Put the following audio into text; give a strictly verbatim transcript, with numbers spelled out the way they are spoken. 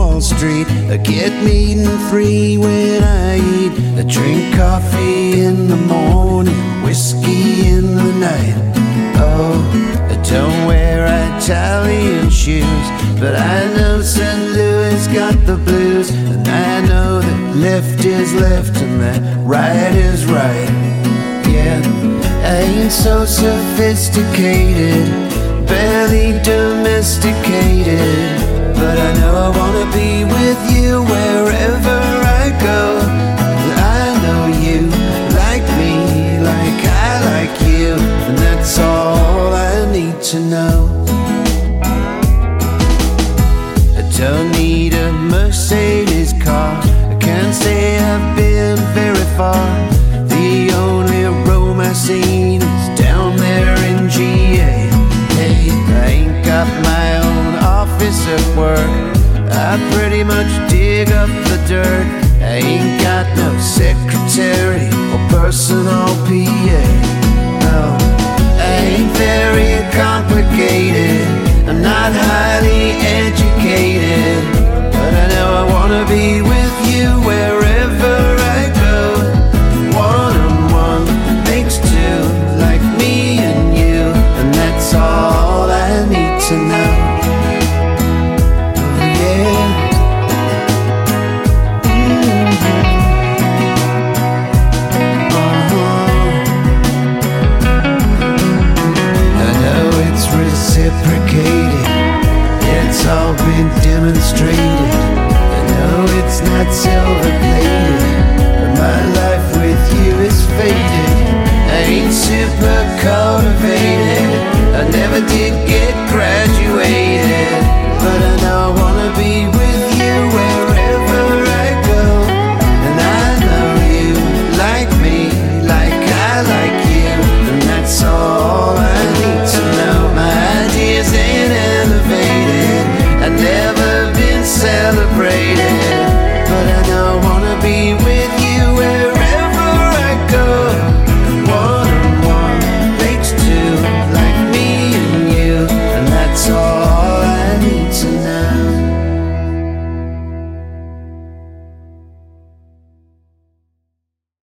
Wall Street. I get meat and free when I eat. I drink coffee in the morning, whiskey in the night. Oh, I don't wear Italian shoes, but I know Saint Louis got the blues. And I know that left is left and that right is right. Yeah, I ain't so sophisticated, barely domesticated, but I know I wanna be with you wherever I go. I know you like me, like I like you, and that's all I need to know. I don't need a Mercedes car, I can't say I've been very far. The only Rome I've seen is down there in G A. Hey, I ain't got my own office at work, I pretty much dig up the dirt. I ain't got no secretary or personal P A. No, I ain't very complicated, I'm not highly educated, but I know I wanna be with you wherever I go. One on one makes two, like me and you, and that's all I need to know. Oh yeah. Mm-hmm. Uh-huh. I know it's reciprocated, it's all been demonstrated. I know it's not so